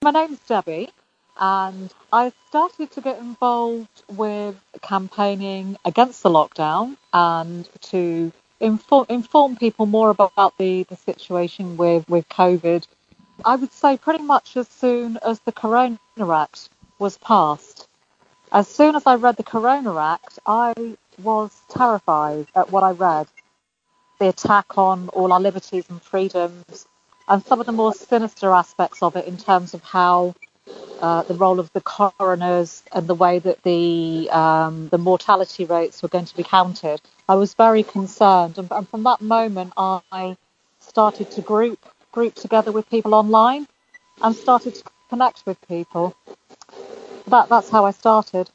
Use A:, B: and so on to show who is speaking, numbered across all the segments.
A: my name's Debbie, and I started to get involved with campaigning against the lockdown and to inform people more about the situation with COVID. I would say pretty much as soon as the Corona Act was passed. As soon as I read the Corona Act, I was terrified at what I read. The attack on all our liberties and freedoms, and some of the more sinister aspects of it in terms of how the role of the coroners and the way that the mortality rates were going to be counted. I was very concerned, and from that moment, I started to group together with people online and started to connect with people. That's how I started.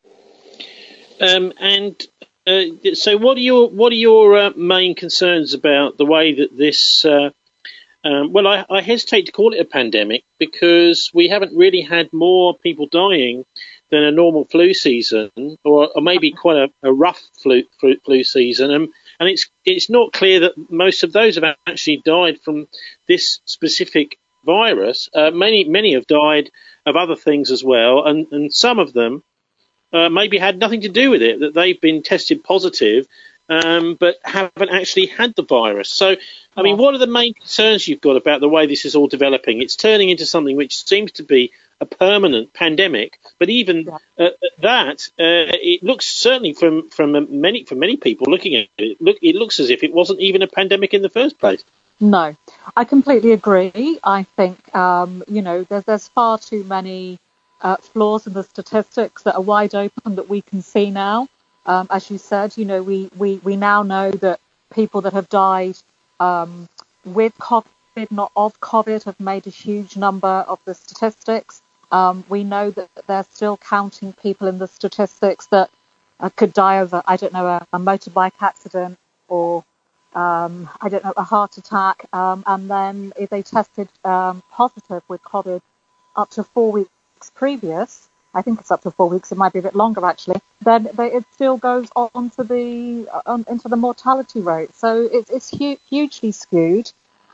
B: So, what are your main concerns about the way that this? Well, I hesitate to call it a pandemic because we haven't really had more people dying than a normal flu season, or maybe quite a rough flu season, and it's not clear that most of those have actually died from this specific virus. Many have died of other things as well, and some of them maybe had nothing to do with it, that they've been tested positive, but haven't actually had the virus. So, I mean, what are the main concerns you've got about the way this is all developing? It's turning into something which seems to be a permanent pandemic, but even that, it looks certainly from many people looking at it, it looks as if it wasn't even a pandemic in the first place.
A: No, I completely agree. I think, there's far too many flaws in the statistics that are wide open that we can see now. As you said, we now know that people that have died with COVID, not of COVID, have made a huge number of the statistics. We know that they're still counting people in the statistics that could die of, a motorbike accident or, a heart attack. And then if they tested positive with COVID up to 4 weeks previous, I think it's up to 4 weeks, it might be a bit longer actually, then it still goes on to into the mortality rate. So it's hugely skewed.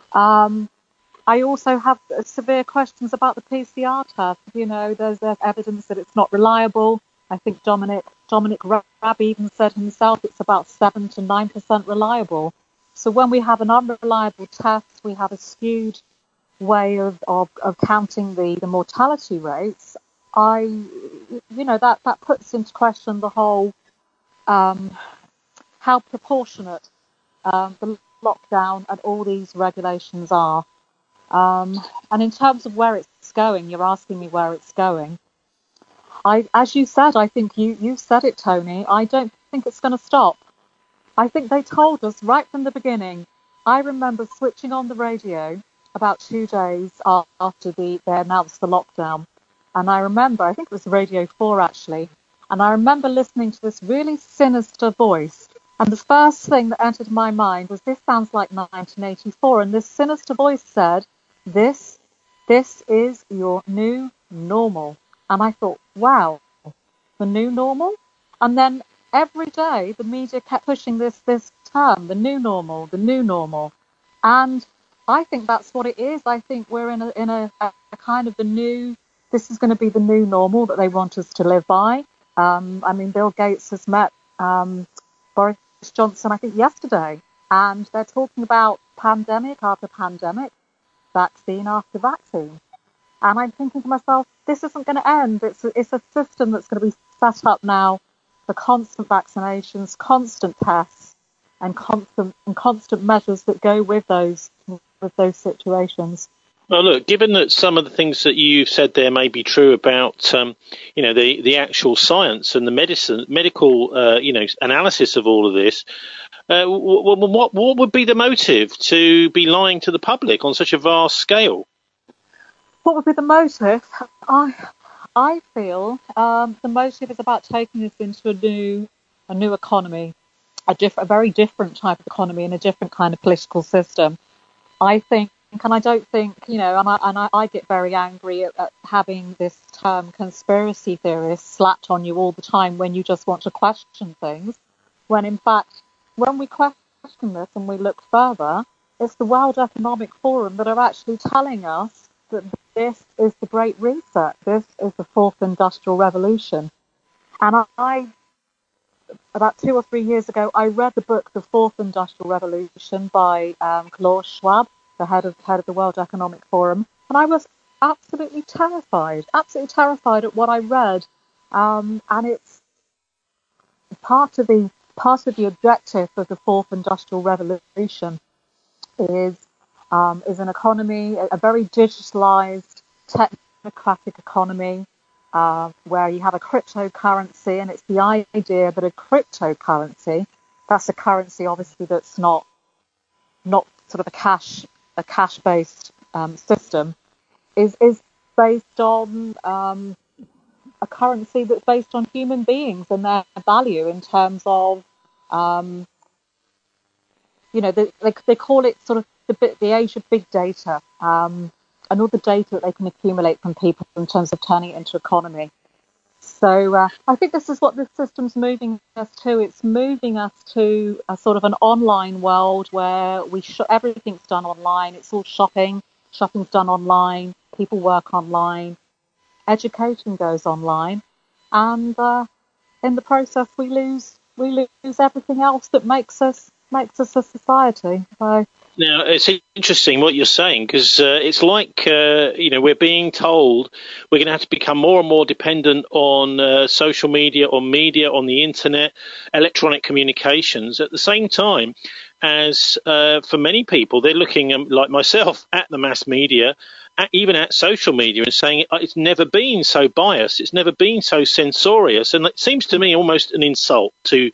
A: I also have severe questions about the PCR test. There's evidence that it's not reliable. I think Dominic Raab even said himself it's about 7 to 9% reliable. So when we have an unreliable test, we have a skewed way of counting the mortality rates. That puts into question the whole how proportionate the lockdown and all these regulations are. And in terms of where it's going, you're asking me where it's going. As you said, I think you said it, Tony. I don't think it's going to stop. I think they told us right from the beginning. I remember switching on the radio about 2 days after they announced the lockdown. And I remember, I think it was Radio 4 actually, and I remember listening to this really sinister voice. And the first thing that entered my mind was, this sounds like 1984. And this sinister voice said, this is your new normal. And I thought, wow, the new normal? And then every day the media kept pushing this term, the new normal, the new normal. And I think that's what it is. I think we're in a kind of the new, this is going to be the new normal that they want us to live by. Bill Gates has met Boris Johnson, I think, yesterday, and they're talking about pandemic after pandemic, vaccine after vaccine. And I'm thinking to myself, this isn't going to end. It's a system that's going to be set up now for constant vaccinations, constant tests, and constant measures that go with those situations.
B: Well, look, given that some of the things that you've said there may be true about, the actual science and the medical, analysis of all of this, what would be the motive to be lying to the public on such a vast scale?
A: What would be the motive? I feel the motive is about taking us into a new economy, a very different type of economy and a different kind of political system. I think, and I don't think, I get very angry at having this term conspiracy theorist slapped on you all the time when you just want to question things, when in fact, when we question this and we look further, it's the World Economic Forum that are actually telling us that this is the Great Reset. This is the fourth industrial revolution. And about 2 or 3 years ago, I read the book The Fourth Industrial Revolution by Klaus Schwab, the head of the World Economic Forum, and I was absolutely terrified at what I read. And it's part of the objective of the Fourth Industrial Revolution is an economy, a very digitalized, technocratic economy, where you have a cryptocurrency, and it's the idea that a cryptocurrency, that's a currency obviously that's not sort of a cash-based system, is based on a currency that's based on human beings and their value in terms of, they call it sort of the age of big data, and all the data that they can accumulate from people in terms of turning it into economy. So I think this is what this system's moving us to. It's moving us to a sort of an online world where everything's done online. It's all shopping. Shopping's done online. People work online. Education goes online. And in the process, we lose everything else that makes us a society. So,
B: now, it's interesting what you're saying, because it's like, we're being told we're going to have to become more and more dependent on social media, on the internet, electronic communications, at the same time as for many people, they're looking, like myself, at the mass media, even at social media, and saying it's never been so biased, it's never been so censorious. And it seems to me almost an insult to,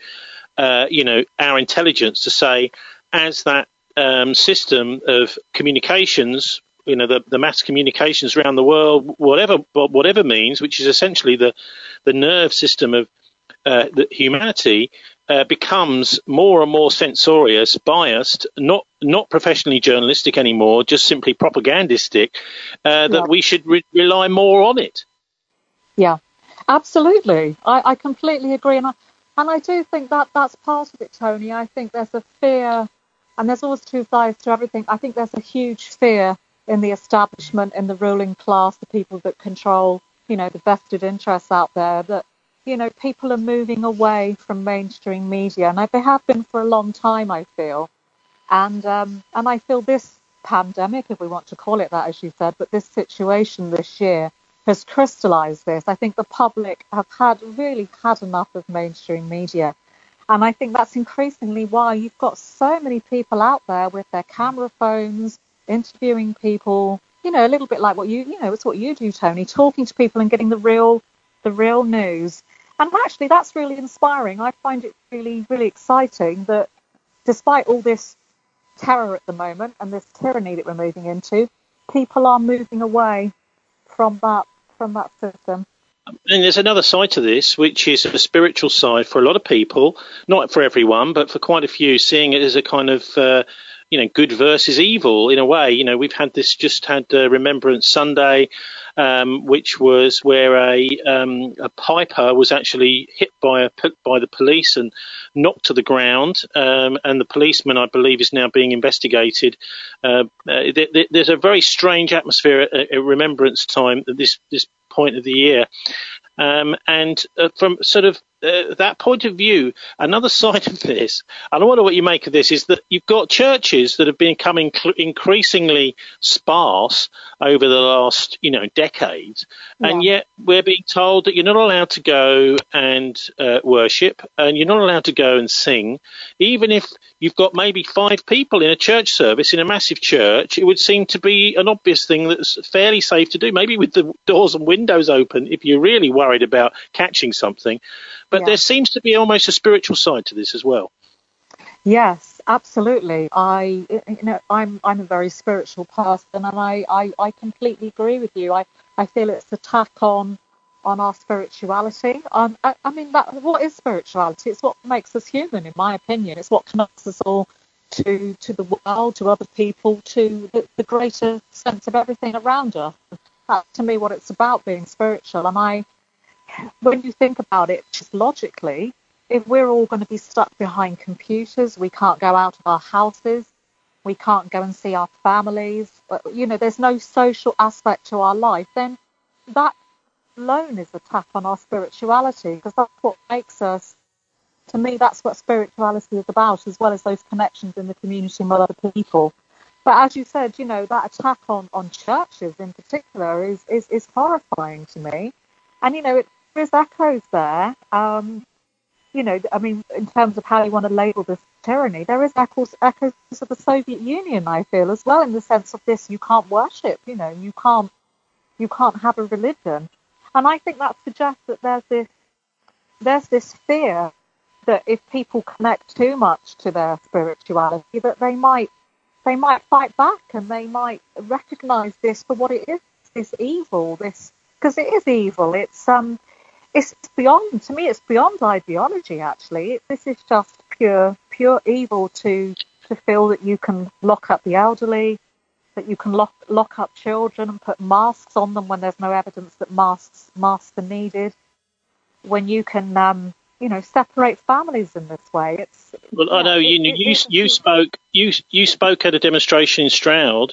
B: our intelligence to say, as that system of communications, the mass communications around the world, whatever means, which is essentially the nerve system of the humanity, becomes more and more censorious, biased, not professionally journalistic anymore, just simply propagandistic, that we should rely more on it.
A: Yeah, absolutely. I completely agree. And I do think that's part of it, Tony. I think there's a fear. And there's always two sides to everything. I think there's a huge fear in the establishment, in the ruling class, the people that control, the vested interests out there, that, people are moving away from mainstream media. And they have been for a long time, I feel. And I feel this pandemic, if we want to call it that, as you said, but this situation this year has crystallized this. I think the public have really had enough of mainstream media. And I think that's increasingly why you've got so many people out there with their camera phones, interviewing people, a little bit like what it's what you do, Tony, talking to people and getting the real news. And actually, that's really inspiring. I find it really, really exciting that despite all this terror at the moment and this tyranny that we're moving into, people are moving away from that system.
B: And there's another side to this, which is a spiritual side for a lot of people, not for everyone, but for quite a few, seeing it as a kind of, good versus evil in a way. We've just had Remembrance Sunday, which was where a piper was actually hit by the police and knocked to the ground, and the policeman, I believe, is now being investigated. There's a very strange atmosphere at Remembrance time at this point of the year. And from sort of that point of view, another side of this, and I wonder what you make of this, is that you've got churches that have been becoming increasingly sparse over the last, decades, and yet we're being told that you're not allowed to go and worship, and you're not allowed to go and sing, even if you've got maybe 5 people in a church service in a massive church. It would seem to be an obvious thing that's fairly safe to do, maybe with the doors and windows open if you're really worried about catching something. But there seems to be almost a spiritual side to this as well.
A: Yes, absolutely. I'm a very spiritual person, and I completely agree with you. I feel it's an attack on our spirituality. What is spirituality? It's what makes us human, in my opinion. It's what connects us all to the world, to other people, to the greater sense of everything around us. That's to me what it's about, being spiritual. And when you think about it, just logically, if we're all going to be stuck behind computers, we can't go out of our houses, we can't go and see our families, there's no social aspect to our life, then that alone is a tap on our spirituality, because that's what makes us, to me, that's what spirituality is about, as well as those connections in the community with other people. But as you said, that attack on churches in particular is horrifying to me. And, there's echoes there. In terms of how you want to label this tyranny, there is echoes of the Soviet Union, I feel, as well, in the sense of this: you can't worship, you can't have a religion. And I think that suggests that there's this fear that if people connect too much to their spirituality, that they might fight back, and they might recognise this for what it is, this evil, because it is evil. It's beyond, to me, it's beyond ideology, actually. This is just pure evil to feel that you can lock up the elderly, that you can lock up children and put masks on them when there's no evidence that masks are needed, when you can separate families in this way.
B: I know you spoke at a demonstration in Stroud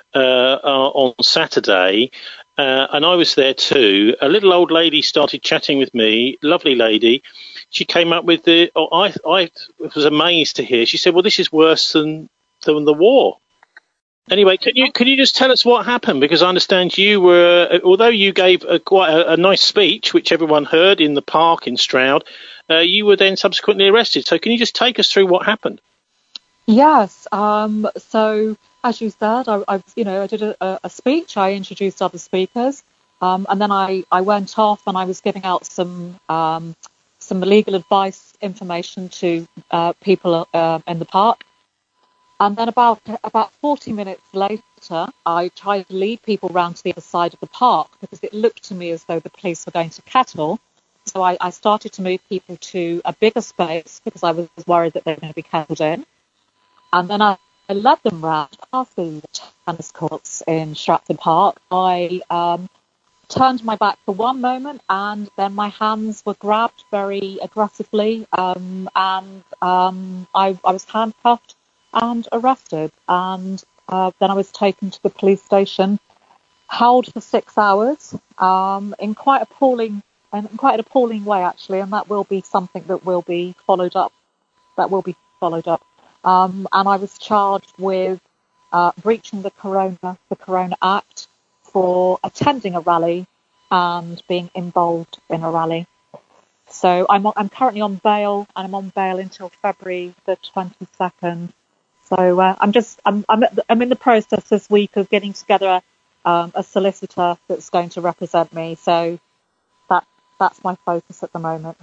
B: on Saturday, and I was there too. A little old lady started chatting with me, lovely lady. She came up with I was amazed to hear. She said, "Well, this is worse than the war." Anyway, can you just tell us what happened? Because I understand you were, although you gave quite a nice speech, which everyone heard in the park in Stroud, you were then subsequently arrested. So can you just take us through what happened?
A: Yes. So as you said, I did a speech. I introduced other speakers, and then I went off and I was giving out some legal advice information to people in the park. And then about 40 minutes later, I tried to lead people round to the other side of the park, because it looked to me as though the police were going to kettle. So I started to move people to a bigger space, because I was worried that they were going to be kettled in. And then I led them round past the tennis courts in Stratford Park. I turned my back for one moment, and then my hands were grabbed very aggressively, and I was handcuffed and arrested, and then I was taken to the police station, held for 6 hours, in quite an appalling way, actually, and that will be something that will be followed up. And I was charged with breaching the Corona Act for attending a rally and being involved in a rally. So I'm currently on bail, and I'm on bail until February the 22nd. So I'm in the process this week of getting together a solicitor that's going to represent me. So that's my focus at the moment.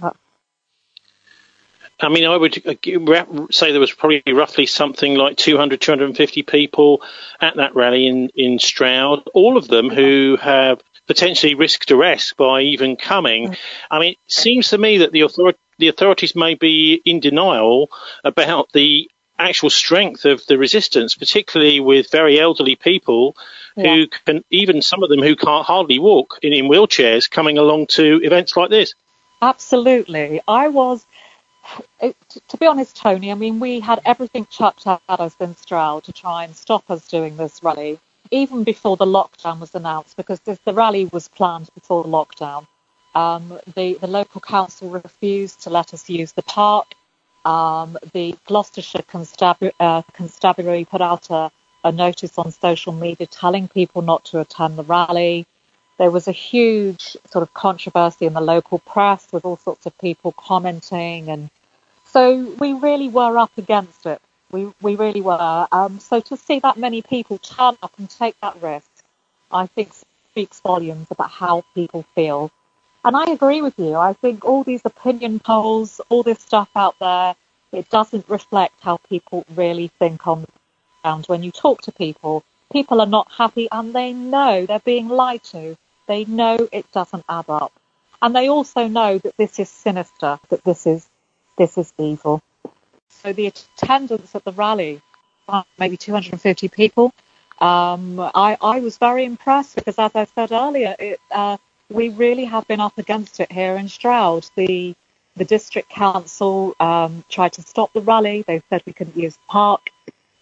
B: I mean, I would say there was probably roughly something like 200, 250 people at that rally in Stroud, all of them who have potentially risked arrest by even coming. I mean, it seems to me that the authorities may be in denial about the actual strength of the resistance, particularly with very elderly people who can, even some of them who can't hardly walk in wheelchairs, coming along to events like this.
A: Absolutely. To be honest, Tony, I mean, we had everything chucked at us in Stroud to try and stop us doing this rally, even before the lockdown was announced, because the rally was planned before the lockdown. The local council refused to let us use the park. The Gloucestershire Constabulary put out a notice on social media telling people not to attend the rally. There was a huge sort of controversy in the local press with all sorts of people commenting, and so we really were up against it. We really were. So to see that many people turn up and take that risk, I think speaks volumes about how people feel. And I agree with you. I think all these opinion polls, all this stuff out there, it doesn't reflect how people really think on the ground. When you talk to people, people are not happy, and they know they're being lied to. They know it doesn't add up. And they also know that this is sinister, that this is evil. So the attendance at the rally, maybe 250 people, I was very impressed, because as I said earlier, we really have been up against it here in Stroud. The district council tried to stop the rally. They said we couldn't use the park.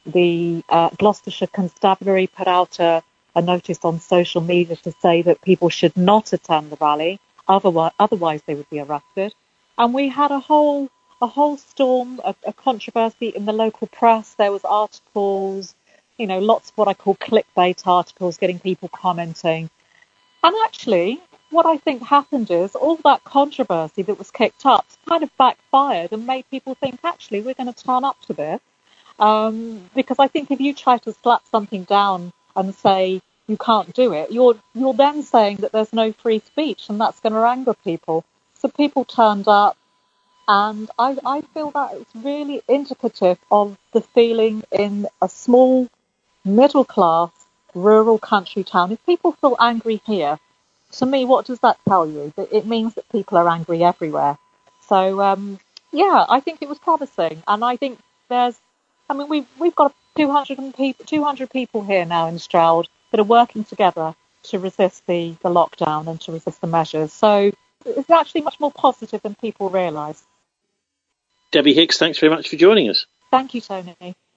A: the Gloucestershire Constabulary put out a notice on social media to say that people should not attend the rally, otherwise they would be arrested. And we had a whole storm, a controversy in the local press. There was articles, lots of what I call clickbait articles, getting people commenting. And actually, what I think happened is all that controversy that was kicked up kind of backfired and made people think, actually, we're going to turn up to this. Because I think if you try to slap something down and say you can't do it, you're then saying that there's no free speech, and that's going to anger people. So people turned up, and I feel that it's really indicative of the feeling in a small, middle-class, rural country town. If people feel angry here, to me, what does that tell you? That it means that people are angry everywhere. So, I think it was promising, and I think we've got 200 people here now in Stroud that are working together to resist the lockdown and to resist the measures. So it's actually much more positive than people realise.
B: Debbie Hicks, thanks very much for joining us.
A: Thank you, Tony.